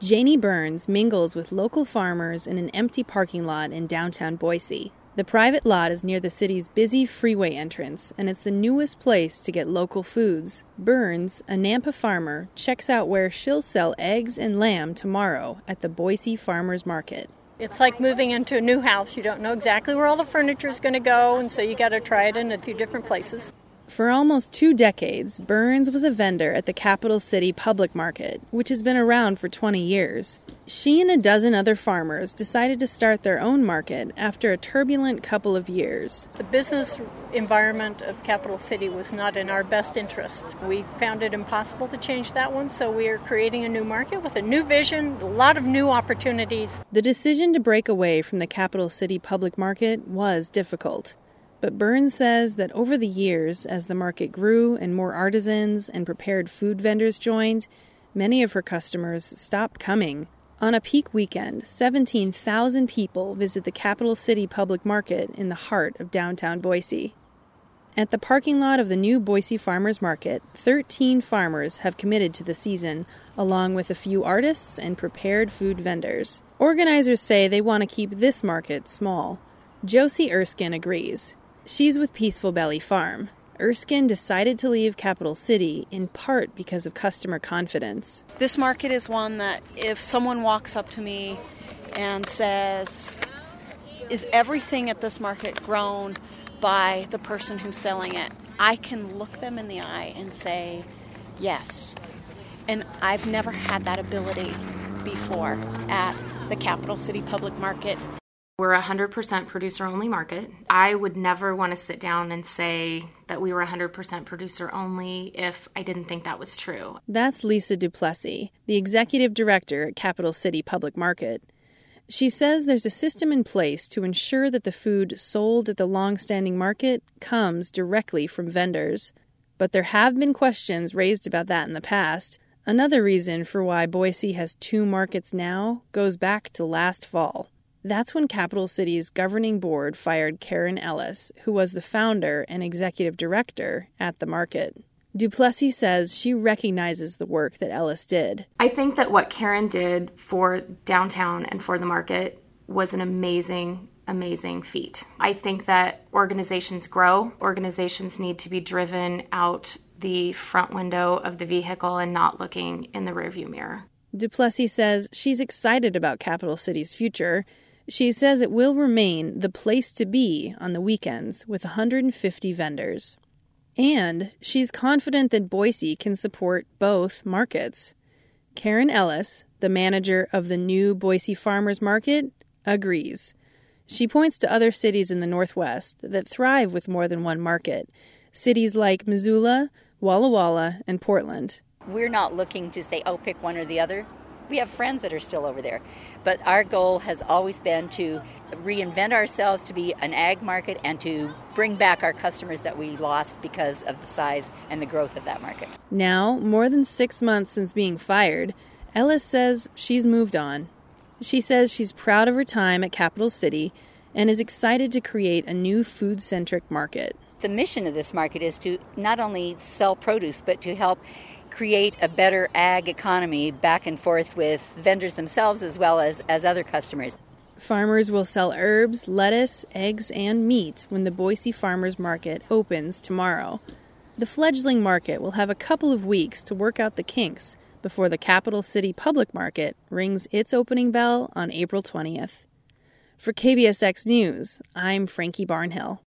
Janie Burns mingles with local farmers in an empty parking lot in downtown Boise. The private lot is near the city's busy freeway entrance, and it's the newest place to get local foods. Burns, a Nampa farmer, checks out where she'll sell eggs and lamb tomorrow at the Boise Farmers Market. It's like moving into a new house. You don't know exactly where all the furniture is going to go, and so you got to try it in a few different places. For almost 2 decades, Burns was a vendor at the Capital City Public Market, which has been around for 20 years. She and a dozen other farmers decided to start their own market after a turbulent couple of years. The business environment of Capital City was not in our best interest. We found it impossible to change that one, so we are creating a new market with a new vision, a lot of new opportunities. The decision to break away from the Capital City Public Market was difficult. But Burns says that over the years, as the market grew and more artisans and prepared food vendors joined, many of her customers stopped coming. On a peak weekend, 17,000 people visit the Capital City Public Market in the heart of downtown Boise. At the parking lot of the new Boise Farmers Market, 13 farmers have committed to the season, along with a few artists and prepared food vendors. Organizers say they want to keep this market small. Josie Erskine agrees. She's with Peaceful Belly Farm. Erskine decided to leave Capital City in part because of customer confidence. This market is one that if someone walks up to me and says, "Is everything at this market grown by the person who's selling it?" I can look them in the eye and say, yes. And I've never had that ability before at the Capital City Public Market. We're a 100% producer-only market. I would never want to sit down and say that we were 100% producer-only if I didn't think that was true. That's Lisa Duplessis, the executive director at Capital City Public Market. She says there's a system in place to ensure that the food sold at the long-standing market comes directly from vendors. But there have been questions raised about that in the past. Another reason for why Boise has 2 markets now goes back to last fall. That's when Capital City's governing board fired Karen Ellis, who was the founder and executive director at the market. Duplessis says she recognizes the work that Ellis did. I think that what Karen did for downtown and for the market was an amazing feat. I think that organizations grow. Organizations need to be driven out the front window of the vehicle and not looking in the rearview mirror. Duplessis says she's excited about Capital City's future. She says it will remain the place to be on the weekends with 150 vendors. And she's confident that Boise can support both markets. Karen Ellis, the manager of the new Boise Farmers Market, agrees. She points to other cities in the Northwest that thrive with more than one market, cities like Missoula, Walla Walla, and Portland. We're not looking to say, oh, pick one or the other. We have friends that are still over there. But our goal has always been to reinvent ourselves to be an ag market and to bring back our customers that we lost because of the size and the growth of that market. Now, more than 6 months since being fired, Ellis says she's moved on. She says she's proud of her time at Capital City and is excited to create a new food-centric market. The mission of this market is to not only sell produce, but to help create a better ag economy back and forth with vendors themselves as well as other customers. Farmers will sell herbs, lettuce, eggs, and meat when the Boise Farmers Market opens tomorrow. The fledgling market will have a couple of weeks to work out the kinks before the Capital City Public Market rings its opening bell on April 20th. For KBSX News, I'm Frankie Barnhill.